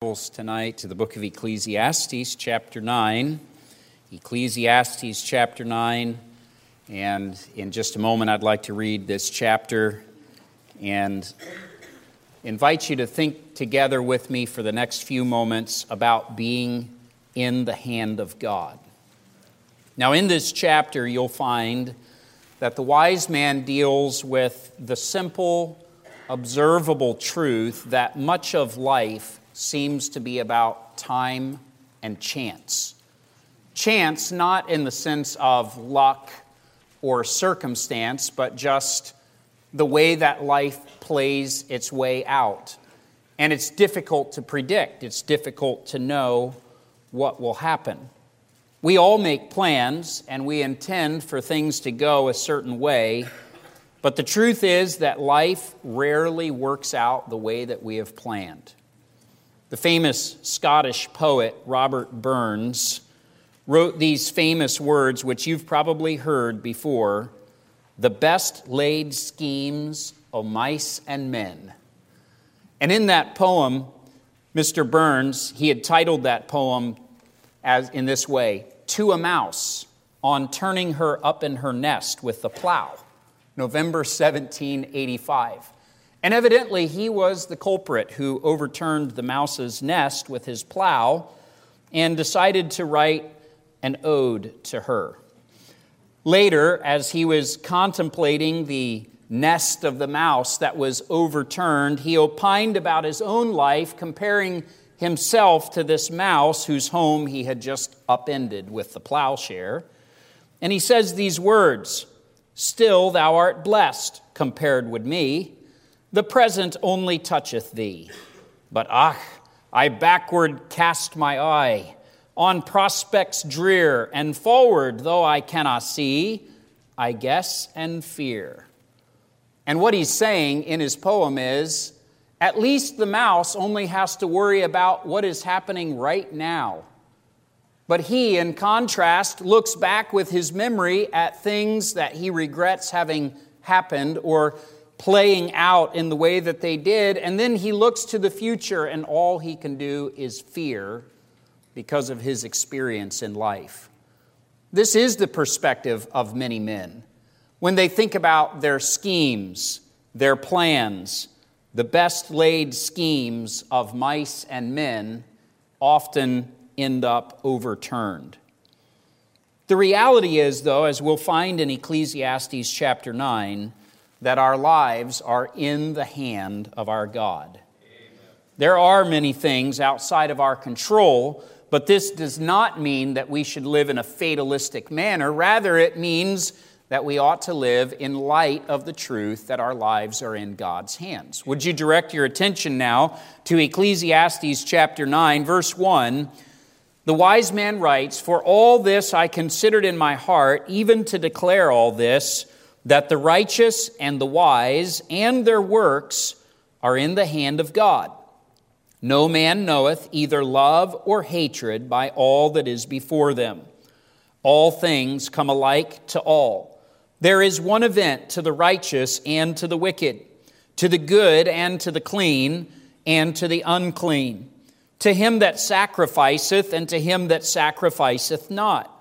Bibles tonight to the book of Ecclesiastes, chapter 9. Ecclesiastes, chapter 9. And in just a moment, I'd like to read this chapter and invite you to think together with me for the next few moments about being in the hand of God. Now, in this chapter, you'll find that the wise man deals with the simple, observable truth that much of life seems to be about time and chance. Chance not in the sense of luck or circumstance, but just the way that life plays its way out. And it's difficult to predict. It's difficult to know what will happen. We all make plans and we intend for things to go a certain way, but the truth is that life rarely works out the way that we have planned. The famous Scottish poet Robert Burns wrote these famous words, which you've probably heard before: "The best laid schemes o' mice and men." And in that poem, Mr. Burns, he had titled that poem as in this way: "To a mouse on turning her up in her nest with the plow, November 1785. And evidently he was the culprit who overturned the mouse's nest with his plow and decided to write an ode to her. Later, as he was contemplating the nest of the mouse that was overturned, he opined about his own life, comparing himself to this mouse whose home he had just upended with the plowshare. And he says these words: "Still thou art blessed, compared with me. The present only toucheth thee. But I backward cast my eye on prospects drear, and forward, though I cannot see, I guess and fear." And what he's saying in his poem is, at least the mouse only has to worry about what is happening right now. But he, in contrast, looks back with his memory at things that he regrets having happened or playing out in the way that they did, and then he looks to the future, and all he can do is fear because of his experience in life. This is the perspective of many men. When they think about their schemes, their plans, the best laid schemes of mice and men often end up overturned. The reality is, though, as we'll find in Ecclesiastes chapter 9, that our lives are in the hand of our God. Amen. There are many things outside of our control, but this does not mean that we should live in a fatalistic manner. Rather, it means that we ought to live in light of the truth that our lives are in God's hands. Would you direct your attention now to Ecclesiastes chapter 9, verse 1. The wise man writes, "For all this I considered in my heart, even to declare all this, that the righteous and the wise and their works are in the hand of God. No man knoweth either love or hatred by all that is before them. All things come alike to all. There is one event to the righteous and to the wicked, to the good and to the clean and to the unclean, to him that sacrificeth and to him that sacrificeth not.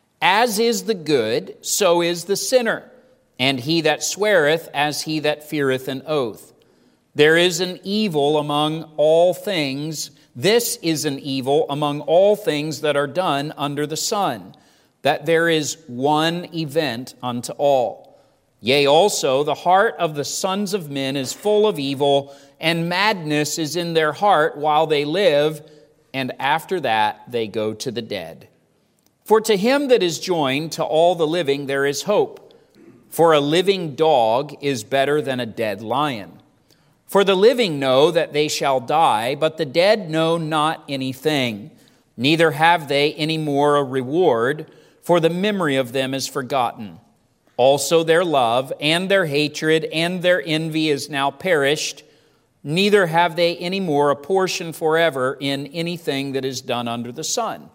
As is the good, so is the sinner, and he that sweareth as he that feareth an oath. There is an evil among all things. This is an evil among all things that are done under the sun, that there is one event unto all. Yea, also the heart of the sons of men is full of evil, and madness is in their heart while they live, and after that they go to the dead. For to him that is joined to all the living there is hope. For a living dog is better than a dead lion. For the living know that they shall die, but the dead know not anything. Neither have they any more a reward, for the memory of them is forgotten. Also their love and their hatred and their envy is now perished. Neither have they any more a portion forever in anything that is done under the sun.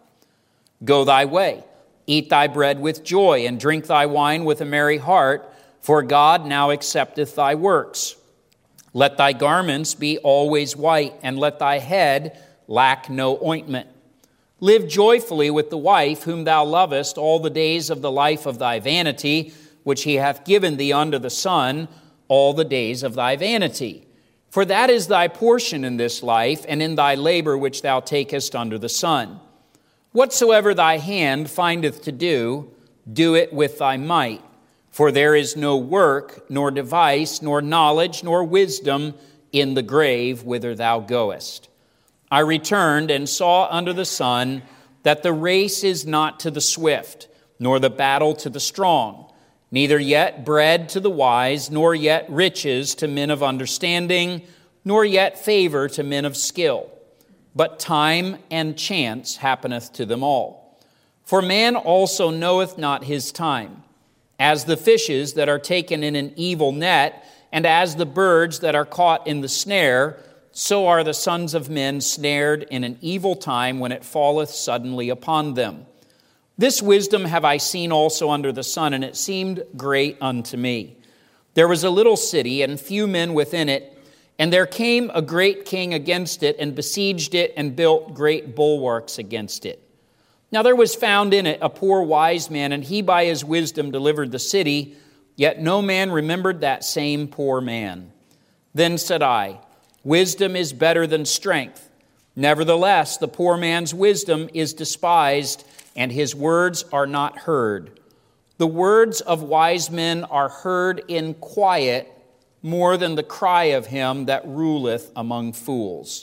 Go thy way, eat thy bread with joy, and drink thy wine with a merry heart, for God now accepteth thy works. Let thy garments be always white, and let thy head lack no ointment. Live joyfully with the wife whom thou lovest all the days of the life of thy vanity, which he hath given thee under the sun, all the days of thy vanity. For that is thy portion in this life, and in thy labor which thou takest under the sun. Whatsoever thy hand findeth to do, do it with thy might. For there is no work, nor device, nor knowledge, nor wisdom in the grave whither thou goest. I returned and saw under the sun that the race is not to the swift, nor the battle to the strong, neither yet bread to the wise, nor yet riches to men of understanding, nor yet favor to men of skill. But time and chance happeneth to them all. For man also knoweth not his time. As the fishes that are taken in an evil net, and as the birds that are caught in the snare, so are the sons of men snared in an evil time when it falleth suddenly upon them. This wisdom have I seen also under the sun, and it seemed great unto me. There was a little city, and few men within it, and there came a great king against it, and besieged it, and built great bulwarks against it. Now there was found in it a poor wise man, and he by his wisdom delivered the city, yet no man remembered that same poor man. Then said I, wisdom is better than strength. Nevertheless, the poor man's wisdom is despised, and his words are not heard. The words of wise men are heard in quiet more than the cry of him that ruleth among fools.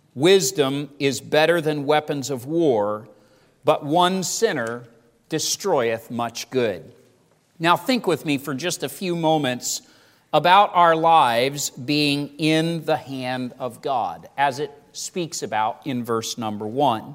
Wisdom is better than weapons of war, but one sinner destroyeth much good. Now think with me for just a few moments about our lives being in the hand of God, as it speaks about in verse number 1.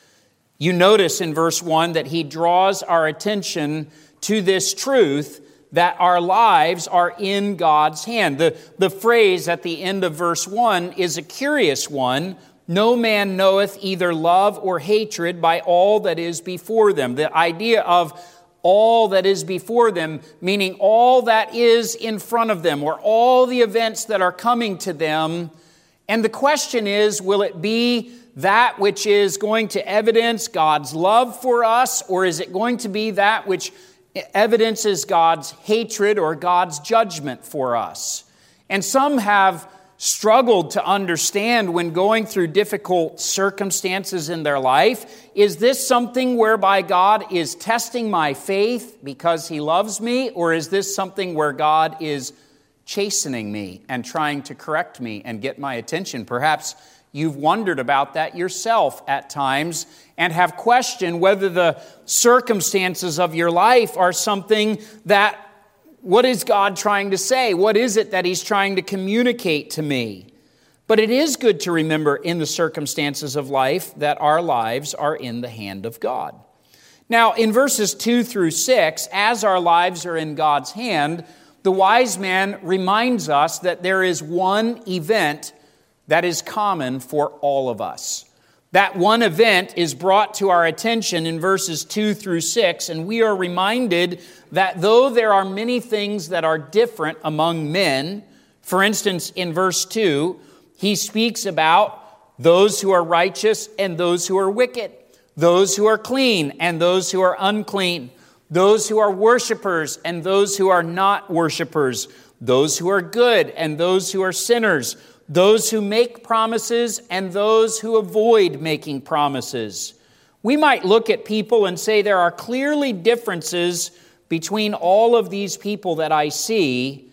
You notice in verse 1 that he draws our attention to this truth that our lives are in God's hand. The phrase at the end of verse 1 is a curious one. No man knoweth either love or hatred by all that is before them. The idea of all that is before them, meaning all that is in front of them, or all the events that are coming to them. And the question is, will it be that which is going to evidence God's love for us, or is it going to be that which evidences God's hatred or God's judgment for us? And some have struggled to understand when going through difficult circumstances in their life, is this something whereby God is testing my faith because he loves me, or is this something where God is chastening me and trying to correct me and get my attention? Perhaps you've wondered about that yourself at times and have questioned whether the circumstances of your life are something that, what is God trying to say? What is it that he's trying to communicate to me? But it is good to remember in the circumstances of life that our lives are in the hand of God. Now, in verses 2 through 6, as our lives are in God's hand, the wise man reminds us that there is one event that is common for all of us. That one event is brought to our attention in verses 2 through 6, and we are reminded that though there are many things that are different among men, for instance, in verse 2, he speaks about those who are righteous and those who are wicked, those who are clean and those who are unclean, those who are worshipers and those who are not worshipers, those who are good and those who are sinners, those who make promises and those who avoid making promises. We might look at people and say there are clearly differences between all of these people that I see,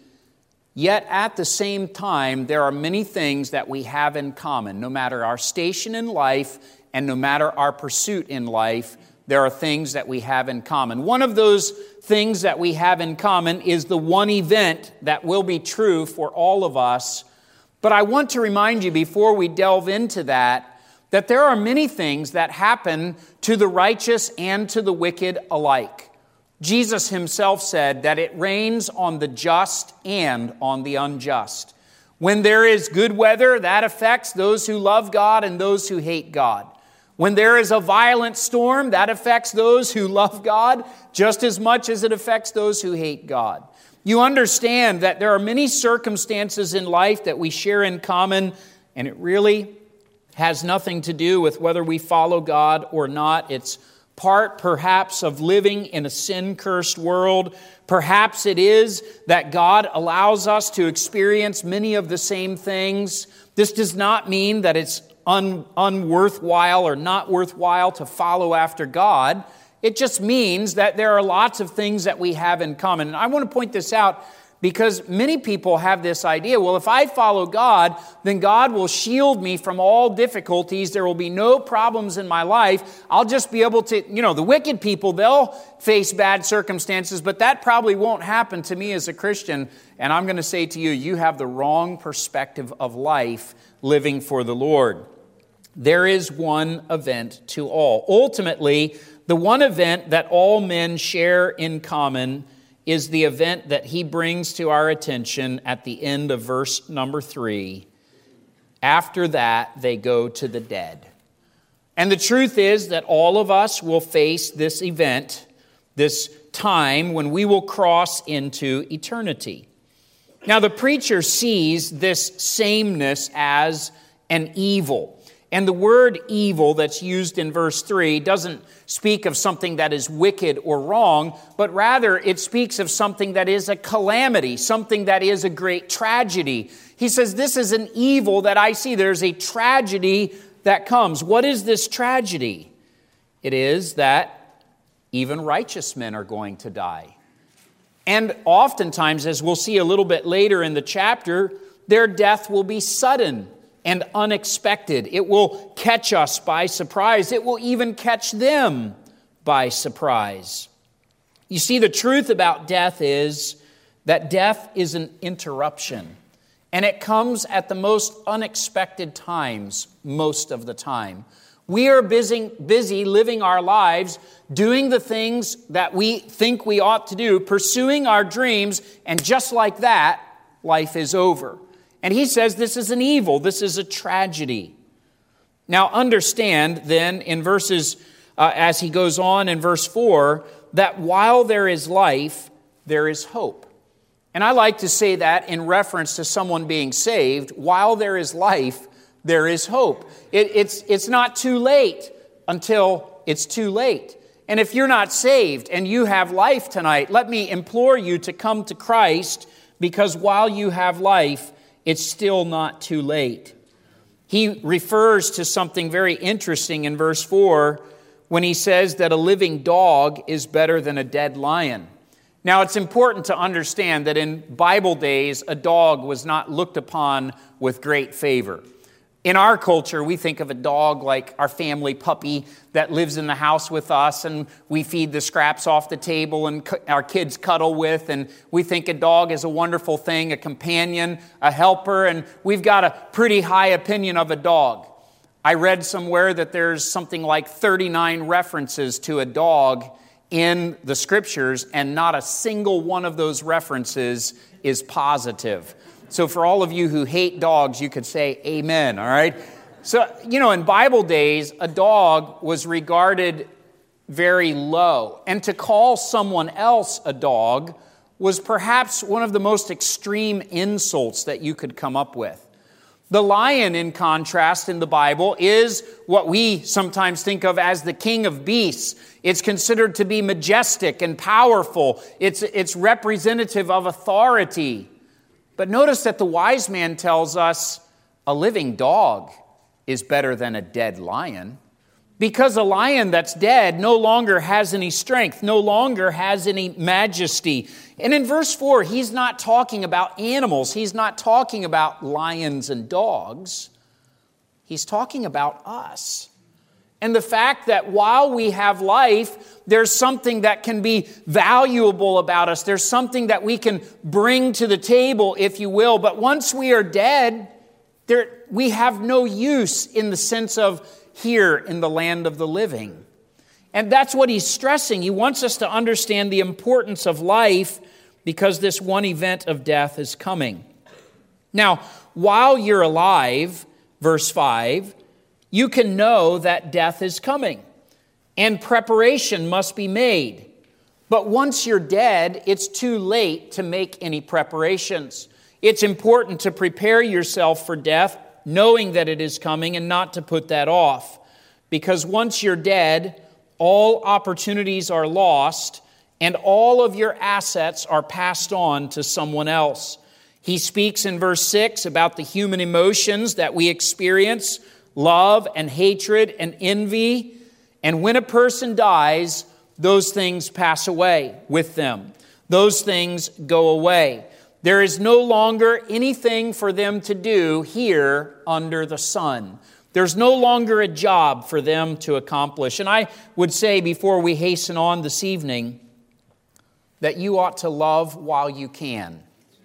yet at the same time, there are many things that we have in common. No matter our station in life and no matter our pursuit in life, there are things that we have in common. One of those things that we have in common is the one event that will be true for all of us. But I want to remind you before we delve into that there are many things that happen to the righteous and to the wicked alike. Jesus himself said that it rains on the just and on the unjust. When there is good weather, that affects those who love God and those who hate God. When there is a violent storm, that affects those who love God just as much as it affects those who hate God. You understand that there are many circumstances in life that we share in common, and it really has nothing to do with whether we follow God or not. It's part, perhaps, of living in a sin-cursed world. Perhaps it is that God allows us to experience many of the same things. This does not mean that it's unworthwhile or not worthwhile to follow after God. It just means that there are lots of things that we have in common. And I want to point this out because many people have this idea, well, if I follow God, then God will shield me from all difficulties. There will be no problems in my life. I'll just be able to, the wicked people, they'll face bad circumstances, but that probably won't happen to me as a Christian. And I'm going to say to you, you have the wrong perspective of life living for the Lord. There is one event to all. Ultimately, the one event that all men share in common is the event that he brings to our attention at the end of verse number 3. After that, they go to the dead. And the truth is that all of us will face this event, this time when we will cross into eternity. Now, the preacher sees this sameness as an evil. And the word evil that's used in verse 3 doesn't speak of something that is wicked or wrong, but rather it speaks of something that is a calamity, something that is a great tragedy. He says, this is an evil that I see. There's a tragedy that comes. What is this tragedy? It is that even righteous men are going to die. And oftentimes, as we'll see a little bit later in the chapter, their death will be sudden and unexpected. It will catch us by surprise. It will even catch them by surprise. You see, the truth about death is that death is an interruption, and it comes at the most unexpected times most of the time. We are busy living our lives, doing the things that we think we ought to do, pursuing our dreams, and just like that, life is over. And he says this is an evil, this is a tragedy. Now understand then in verses, as he goes on in verse 4, that while there is life, there is hope. And I like to say that in reference to someone being saved. While there is life, there is hope. It's not too late until it's too late. And if you're not saved and you have life tonight, let me implore you to come to Christ, because while you have life, it's still not too late. He refers to something very interesting in verse 4 when he says that a living dog is better than a dead lion. Now, it's important to understand that in Bible days, a dog was not looked upon with great favor. In our culture, we think of a dog like our family puppy that lives in the house with us, and we feed the scraps off the table and our kids cuddle with, and we think a dog is a wonderful thing, a companion, a helper, and we've got a pretty high opinion of a dog. I read somewhere that there's something like 39 references to a dog in the Scriptures, and not a single one of those references is positive. So for all of you who hate dogs, you could say amen, all right? So, in Bible days, a dog was regarded very low. And to call someone else a dog was perhaps one of the most extreme insults that you could come up with. The lion, in contrast, in the Bible, is what we sometimes think of as the king of beasts. It's considered to be majestic and powerful. It's representative of authority. But notice that the wise man tells us a living dog is better than a dead lion, because a lion that's dead no longer has any strength, no longer has any majesty. And in verse 4, he's not talking about animals. He's not talking about lions and dogs. He's talking about us. And the fact that while we have life, there's something that can be valuable about us. There's something that we can bring to the table, if you will. But once we are dead, we have no use in the sense of here in the land of the living. And that's what he's stressing. He wants us to understand the importance of life because this one event of death is coming. Now, while you're alive, verse 5, you can know that death is coming and preparation must be made. But once you're dead, it's too late to make any preparations. It's important to prepare yourself for death knowing that it is coming, and not to put that off. Because once you're dead, all opportunities are lost, and all of your assets are passed on to someone else. He speaks in verse 6 about the human emotions that we experience, love and hatred and envy. And when a person dies, those things pass away with them. Those things go away. There is no longer anything for them to do here under the sun. There's no longer a job for them to accomplish. And I would say, before we hasten on this evening, that you ought to love while you can.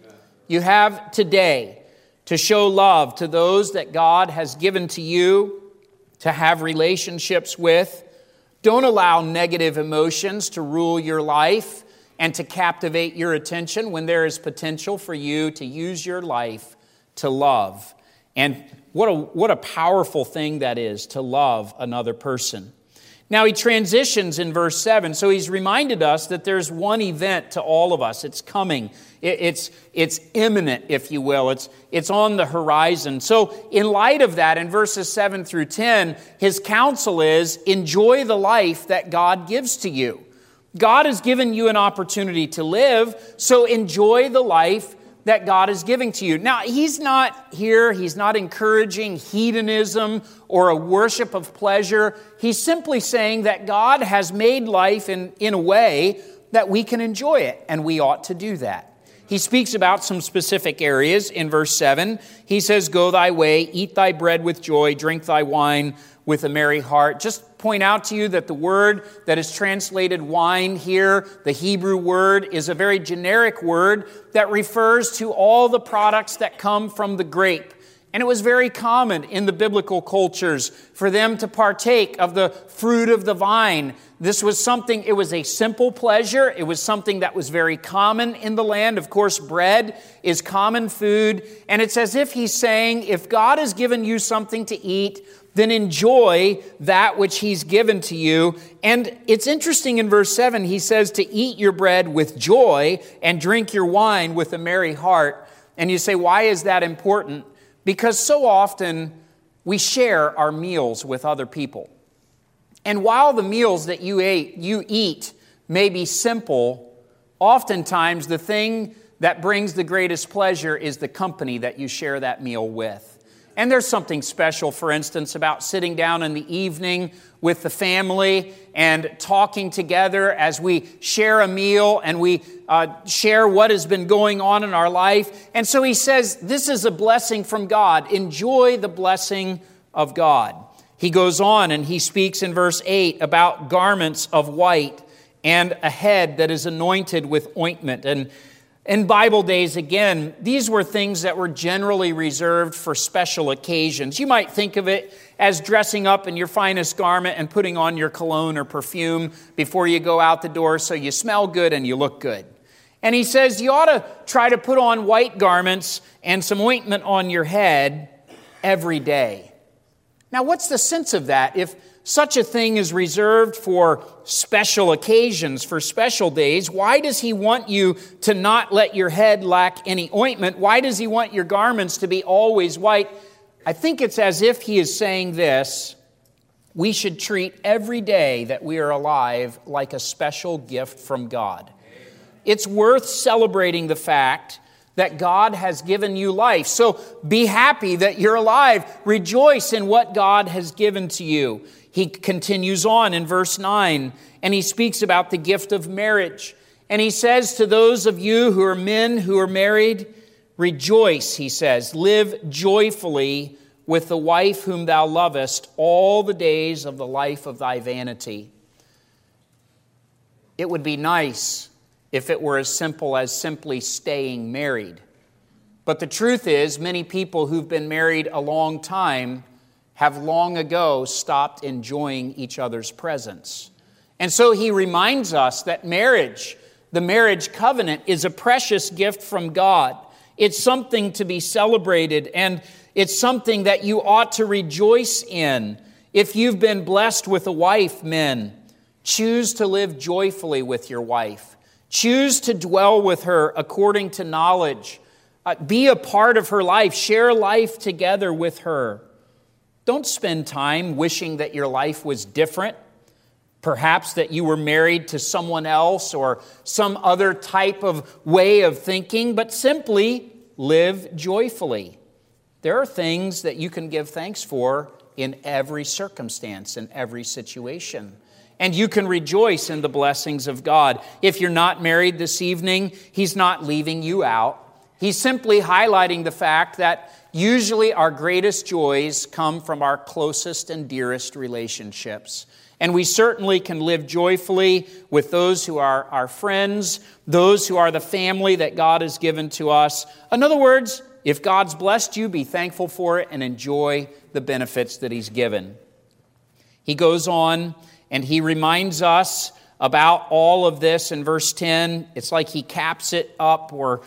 You have today to show love to those that God has given to you to have relationships with. Don't allow negative emotions to rule your life and to captivate your attention when there is potential for you to use your life to love. And what a powerful thing that is, to love another person. Now he transitions in verse 7. So he's reminded us that there's one event to all of us. It's coming. It's imminent, if you will. It's on the horizon. So in light of that, in verses 7 through 10, his counsel is, enjoy the life that God gives to you. God has given you an opportunity to live, so enjoy the life that God is giving to you. Now, he's not encouraging hedonism or a worship of pleasure. He's simply saying that God has made life in a way that we can enjoy it, and we ought to do that. He speaks about some specific areas in verse 7. He says, go thy way, eat thy bread with joy, drink thy wine with a merry heart. Just point out to you that the word that is translated wine here, the Hebrew word, is a very generic word that refers to all the products that come from the grape. And it was very common in the biblical cultures for them to partake of the fruit of the vine. This was something, it was a simple pleasure. It was something that was very common in the land. Of course, bread is common food. And it's as if he's saying, if God has given you something to eat, then enjoy that which he's given to you. And it's interesting in verse 7, he says to eat your bread with joy and drink your wine with a merry heart. And you say, why is that important? Because so often we share our meals with other people. And while the meals that you eat may be simple, oftentimes the thing that brings the greatest pleasure is the company that you share that meal with. And there's something special, for instance, about sitting down in the evening with the family and talking together as we share a meal and we share what has been going on in our life. And so he says, this is a blessing from God. Enjoy the blessing of God. He goes on and he speaks in verse 8 about garments of white and a head that is anointed with ointment. And in Bible days, again, these were things that were generally reserved for special occasions. You might think of it as dressing up in your finest garment and putting on your cologne or perfume before you go out the door so you smell good and you look good. And he says you ought to try to put on white garments and some ointment on your head every day. Now, what's the sense of that? If such a thing is reserved for special occasions, for special days, why does he want you to not let your head lack any ointment? Why does he want your garments to be always white? I think it's as if he is saying this: we should treat every day that we are alive like a special gift from God. It's worth celebrating the fact that God has given you life. So be happy that you're alive. Rejoice in what God has given to you. He continues on in verse 9, and he speaks about the gift of marriage. And he says to those of you who are men who are married, rejoice, he says, live joyfully with the wife whom thou lovest all the days of the life of thy vanity. It would be nice if it were as simple as simply staying married. But the truth is, many people who've been married a long time have long ago stopped enjoying each other's presence. And so he reminds us that marriage, the marriage covenant, is a precious gift from God. It's something to be celebrated, and it's something that you ought to rejoice in. If you've been blessed with a wife, men, choose to live joyfully with your wife. Choose to dwell with her according to knowledge. Be a part of her life. Share life together with her. Don't spend time wishing that your life was different. Perhaps that you were married to someone else or some other type of way of thinking, but simply live joyfully. There are things that you can give thanks for in every circumstance, in every situation. And you can rejoice in the blessings of God. If you're not married this evening, He's not leaving you out. He's simply highlighting the fact that usually our greatest joys come from our closest and dearest relationships. And we certainly can live joyfully with those who are our friends, those who are the family that God has given to us. In other words, if God's blessed you, be thankful for it and enjoy the benefits that He's given. He goes on and he reminds us about all of this in verse 10. It's like he caps it up or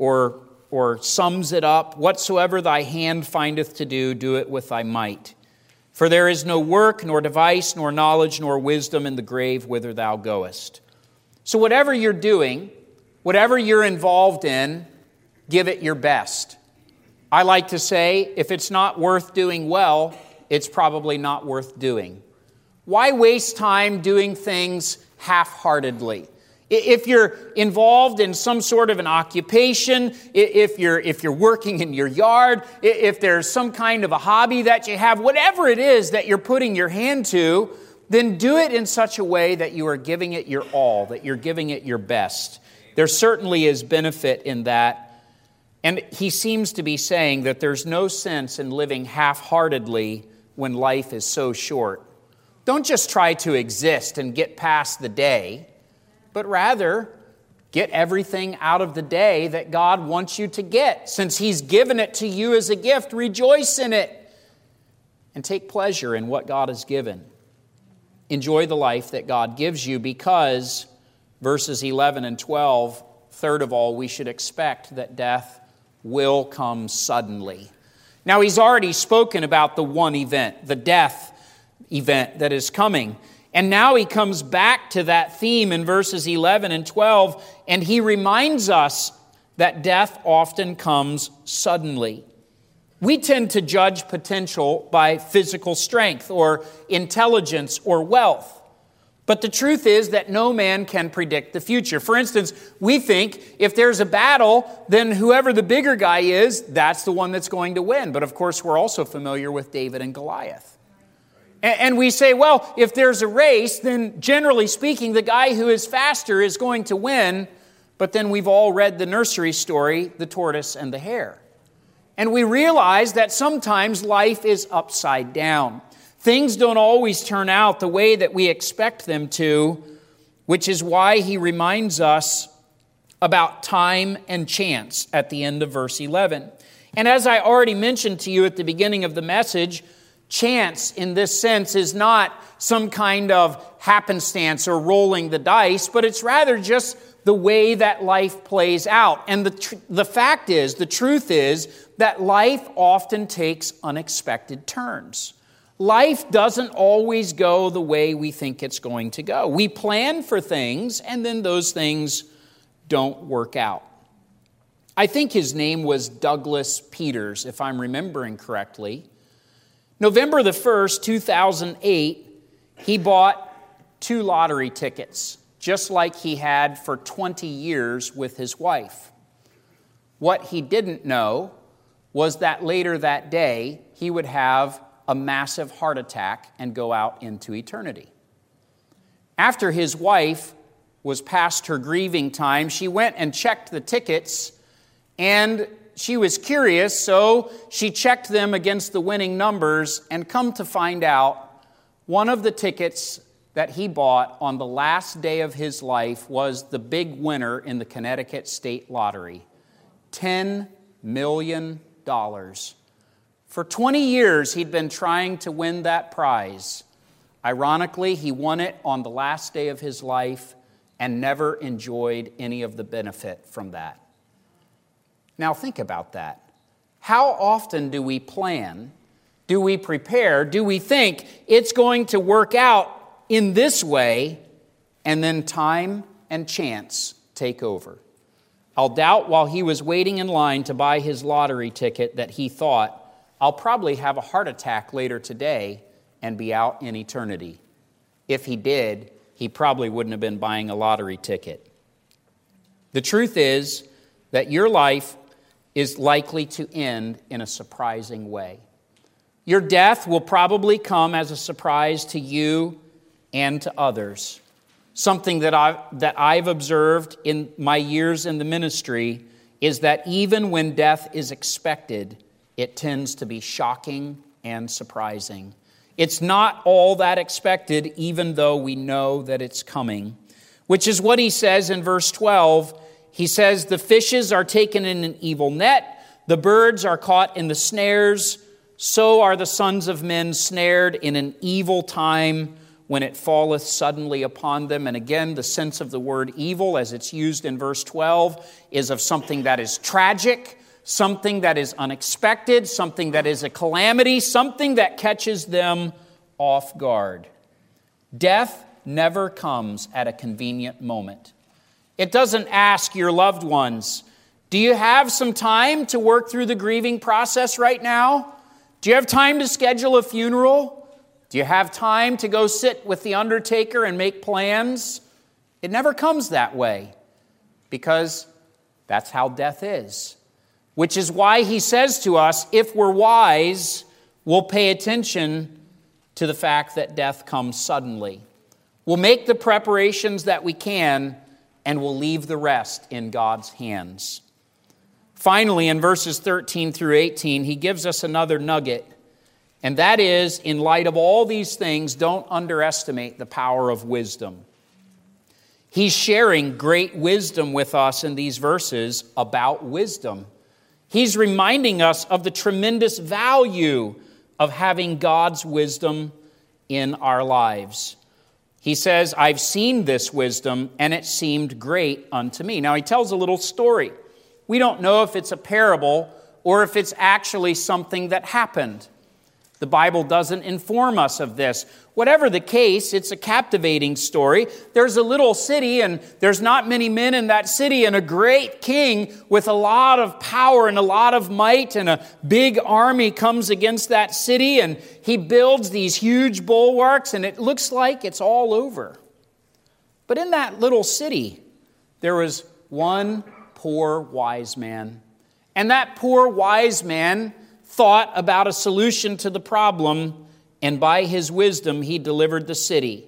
sums it up. Whatsoever thy hand findeth to do, do it with thy might. For there is no work, nor device, nor knowledge, nor wisdom in the grave whither thou goest. So whatever you're doing, whatever you're involved in, give it your best. I like to say, if it's not worth doing well, it's probably not worth doing. Why waste time doing things half-heartedly? If you're involved in some sort of an occupation, if you're working in your yard, if there's some kind of a hobby that you have, whatever it is that you're putting your hand to, then do it in such a way that you are giving it your all, that you're giving it your best. There certainly is benefit in that. And he seems to be saying that there's no sense in living half-heartedly when life is so short. Don't just try to exist and get past the day, but rather get everything out of the day that God wants you to get. Since He's given it to you as a gift, rejoice in it and take pleasure in what God has given. Enjoy the life that God gives you because, verses 11 and 12, third of all, we should expect that death will come suddenly. Now, he's already spoken about the one event, the death event that is coming. And now he comes back to that theme in verses 11 and 12, and he reminds us that death often comes suddenly. We tend to judge potential by physical strength or intelligence or wealth. But the truth is that no man can predict the future. For instance, we think if there's a battle, then whoever the bigger guy is, that's the one that's going to win. But of course, we're also familiar with David and Goliath. And we say, well, if there's a race, then generally speaking, the guy who is faster is going to win. But then we've all read the nursery story, The Tortoise and the Hare. And we realize that sometimes life is upside down. Things don't always turn out the way that we expect them to, which is why he reminds us about time and chance at the end of verse 11. And as I already mentioned to you at the beginning of the message, chance in this sense is not some kind of happenstance or rolling the dice, but it's rather just the way that life plays out. And the fact is, the truth is, that life often takes unexpected turns. Life doesn't always go the way we think it's going to go. We plan for things, and then those things don't work out. I think his name was Douglas Peters, if I'm remembering correctly. November the 1st, 2008, he bought 2 lottery tickets, just like he had for 20 years with his wife. What he didn't know was that later that day, he would have a massive heart attack and go out into eternity. After his wife was past her grieving time, she went and checked the tickets, and she was curious, so she checked them against the winning numbers, and come to find out, one of the tickets that he bought on the last day of his life was the big winner in the Connecticut State Lottery, $10 million. For 20 years, he'd been trying to win that prize. Ironically, he won it on the last day of his life and never enjoyed any of the benefit from that. Now think about that. How often do we plan, do we prepare, do we think it's going to work out in this way, and then time and chance take over? I'll doubt while he was waiting in line to buy his lottery ticket that he thought, I'll probably have a heart attack later today and be out in eternity. If he did, he probably wouldn't have been buying a lottery ticket. The truth is that your life is likely to end in a surprising way. Your death will probably come as a surprise to you and to others. Something that I've observed in my years in the ministry is that even when death is expected, it tends to be shocking and surprising. It's not all that expected, even though we know that it's coming, which is what he says in verse 12. He says, the fishes are taken in an evil net, the birds are caught in the snares, so are the sons of men snared in an evil time when it falleth suddenly upon them. And again, the sense of the word evil, as it's used in verse 12, is of something that is tragic, something that is unexpected, something that is a calamity, something that catches them off guard. Death never comes at a convenient moment. It doesn't ask your loved ones, do you have some time to work through the grieving process right now? Do you have time to schedule a funeral? Do you have time to go sit with the undertaker and make plans? It never comes that way, because that's how death is. Which is why he says to us, if we're wise, we'll pay attention to the fact that death comes suddenly. We'll make the preparations that we can, and we'll leave the rest in God's hands. Finally, in verses 13 through 18, he gives us another nugget. And that is, in light of all these things, don't underestimate the power of wisdom. He's sharing great wisdom with us in these verses about wisdom. He's reminding us of the tremendous value of having God's wisdom in our lives. He says, I've seen this wisdom, and it seemed great unto me. Now, he tells a little story. We don't know if it's a parable or if it's actually something that happened. The Bible doesn't inform us of this. Whatever the case, it's a captivating story. There's a little city, and there's not many men in that city, and a great king with a lot of power and a lot of might, and a big army comes against that city, and he builds these huge bulwarks, and it looks like it's all over. But in that little city, there was one poor wise man. And that poor wise man thought about a solution to the problem, and by his wisdom, he delivered the city.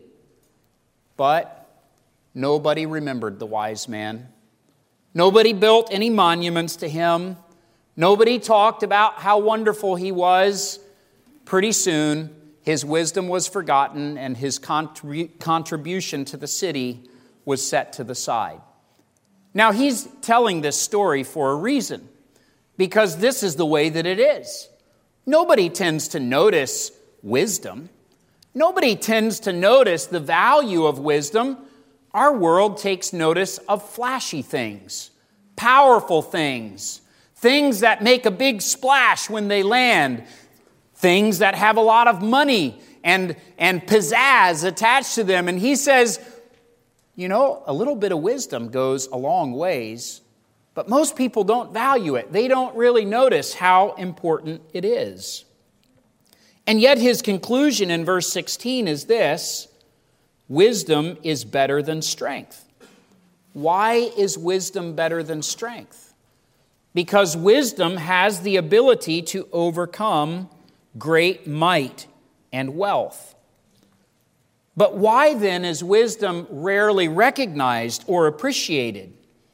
But nobody remembered the wise man. Nobody built any monuments to him. Nobody talked about how wonderful he was. Pretty soon, his wisdom was forgotten, and his contribution to the city was set to the side. Now, he's telling this story for a reason, because this is the way that it is. Nobody tends to notice wisdom. Nobody tends to notice the value of wisdom. Our world takes notice of flashy things, powerful things, things that make a big splash when they land, things that have a lot of money and pizzazz attached to them. And he says, you know, a little bit of wisdom goes a long ways, but most people don't value it. They don't really notice how important it is. And yet his conclusion in verse 16 is this: wisdom is better than strength. Why is wisdom better than strength? Because wisdom has the ability to overcome great might and wealth. But why then is wisdom rarely recognized or appreciated?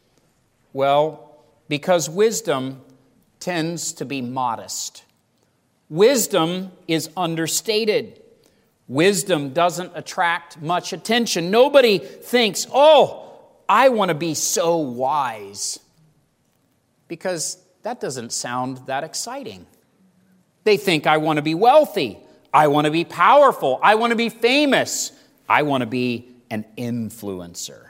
Well, because wisdom tends to be modest. Wisdom is understated. Wisdom doesn't attract much attention. Nobody thinks, oh, I want to be so wise. Because that doesn't sound that exciting. They think, I want to be wealthy. I want to be powerful. I want to be famous. I want to be an influencer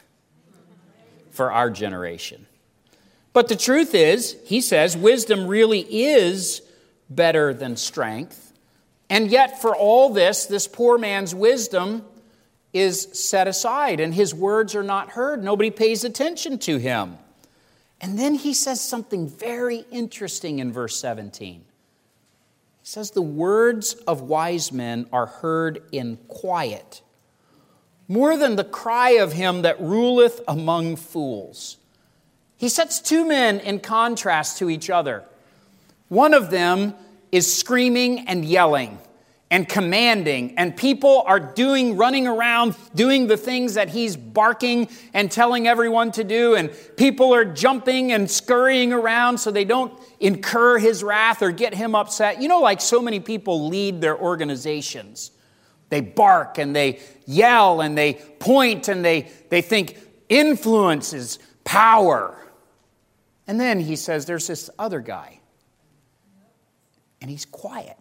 for our generation. But the truth is, he says, wisdom really is better than strength. And yet for all this poor man's wisdom is set aside, and his words are not heard. Nobody pays attention to him. And then he says something very interesting in verse 17. He says, the words of wise men are heard in quiet, more than the cry of him that ruleth among fools. He sets two men in contrast to each other. One of them is screaming and yelling and commanding, and people are running around, doing the things that he's barking and telling everyone to do, and people are jumping and scurrying around so they don't incur his wrath or get him upset. You know, like so many people lead their organizations. They bark and they yell and they point and they think influence is power. And then he says there's this other guy, and he's quiet.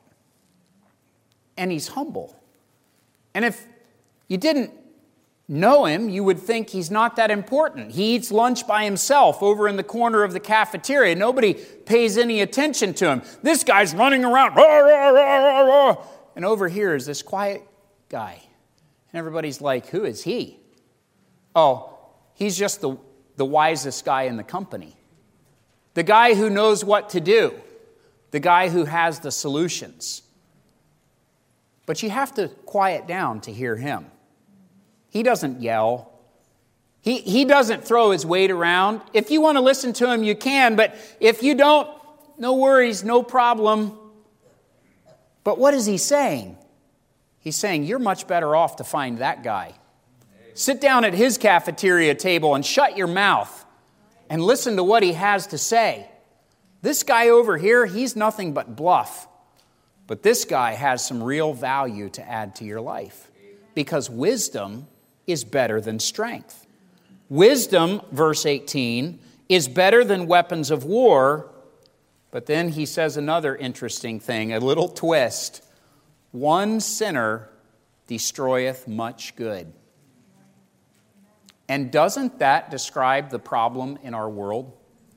And he's humble. And if you didn't know him, you would think he's not that important. He eats lunch by himself over in the corner of the cafeteria. Nobody pays any attention to him. This guy's running around. Rah, rah, rah, rah, rah. And over here is this quiet guy. And everybody's like, who is he? Oh, he's just the wisest guy in the company. The guy who knows what to do. The guy who has the solutions. But you have to quiet down to hear him. He doesn't yell. He doesn't throw his weight around. If you want to listen to him, you can. But if you don't, no worries, no problem. But what is he saying? He's saying, you're much better off to find that guy. Sit down at his cafeteria table and shut your mouth and listen to what he has to say. This guy over here, he's nothing but bluff. But this guy has some real value to add to your life, because wisdom is better than strength. Wisdom, verse 18, is better than weapons of war. But then he says another interesting thing, a little twist. One sinner destroyeth much good. And doesn't that describe the problem in our world?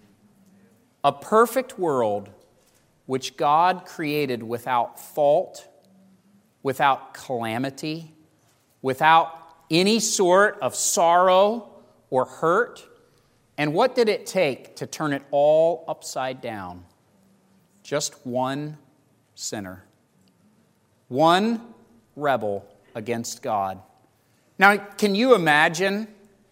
A perfect world which God created without fault, without calamity, without any sort of sorrow or hurt. And what did it take to turn it all upside down? Just one sinner. One rebel against God. Now, can you imagine?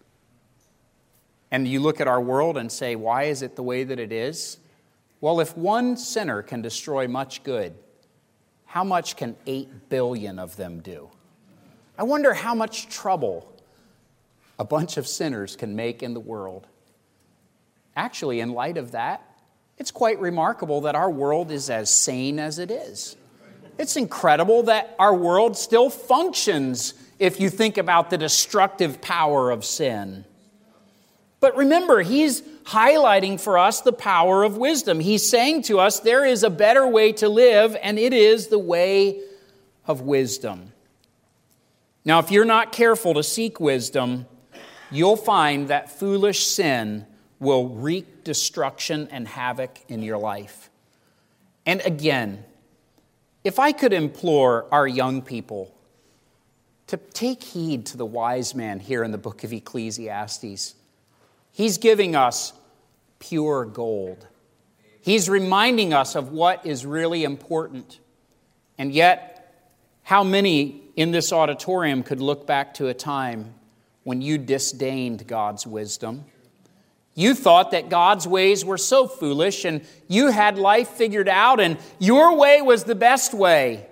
And you look at our world and say, why is it the way that it is? Well, if one sinner can destroy much good, how much can 8 billion of them do? I wonder how much trouble a bunch of sinners can make in the world. Actually, in light of that, it's quite remarkable that our world is as sane as it is. It's incredible that our world still functions if you think about the destructive power of sin. But remember, he's highlighting for us the power of wisdom. He's saying to us there is a better way to live, and it is the way of wisdom. Now, if you're not careful to seek wisdom, you'll find that foolish sin will wreak destruction and havoc in your life. And again, if I could implore our young people to take heed to the wise man here in the book of Ecclesiastes. He's giving us pure gold. He's reminding us of what is really important. And yet, how many in this auditorium could look back to a time when you disdained God's wisdom? You thought that God's ways were so foolish and you had life figured out and your way was the best way.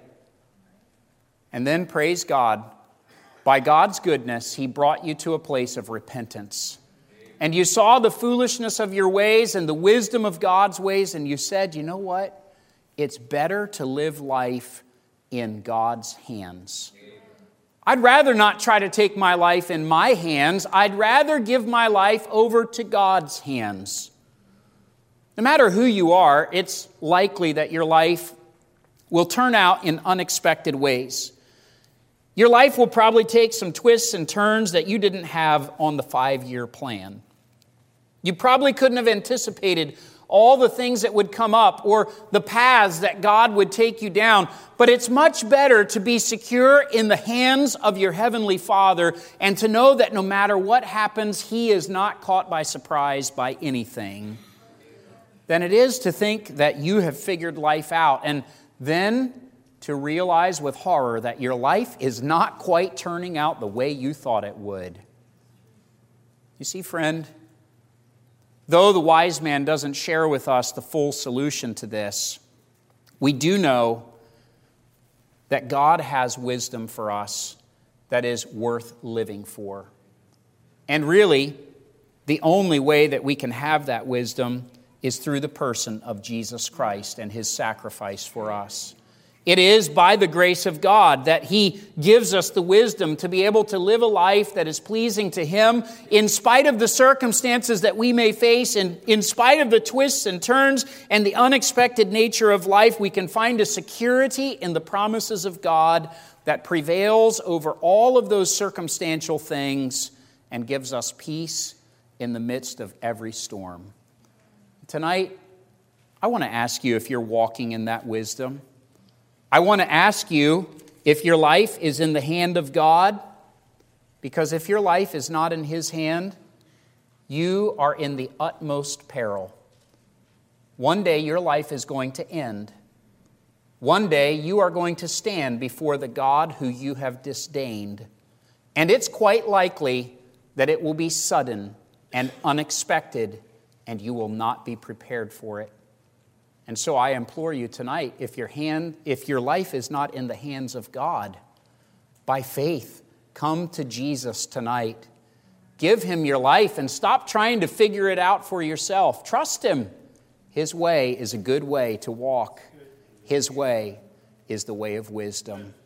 And then, praise God, by God's goodness, He brought you to a place of repentance. And you saw the foolishness of your ways and the wisdom of God's ways, and you said, you know what? It's better to live life in God's hands. I'd rather not try to take my life in my hands. I'd rather give my life over to God's hands. No matter who you are, it's likely that your life will turn out in unexpected ways. Your life will probably take some twists and turns that you didn't have on the 5-year plan. You probably couldn't have anticipated all the things that would come up or the paths that God would take you down. But it's much better to be secure in the hands of your Heavenly Father and to know that no matter what happens, He is not caught by surprise by anything, than it is to think that you have figured life out and then to realize with horror that your life is not quite turning out the way you thought it would. You see, friend, though the wise man doesn't share with us the full solution to this, we do know that God has wisdom for us that is worth living for. And really, the only way that we can have that wisdom is through the person of Jesus Christ and His sacrifice for us. It is by the grace of God that He gives us the wisdom to be able to live a life that is pleasing to Him in spite of the circumstances that we may face, and in spite of the twists and turns and the unexpected nature of life. We can find a security in the promises of God that prevails over all of those circumstantial things and gives us peace in the midst of every storm. Tonight, I want to ask you if you're walking in that wisdom. I want to ask you if your life is in the hand of God, because if your life is not in His hand, you are in the utmost peril. One day your life is going to end. One day you are going to stand before the God who you have disdained. And it's quite likely that it will be sudden and unexpected, and you will not be prepared for it. And so I implore you tonight, if your life is not in the hands of God, by faith, come to Jesus tonight. Give Him your life and stop trying to figure it out for yourself. Trust Him. His way is a good way to walk. His way is the way of wisdom.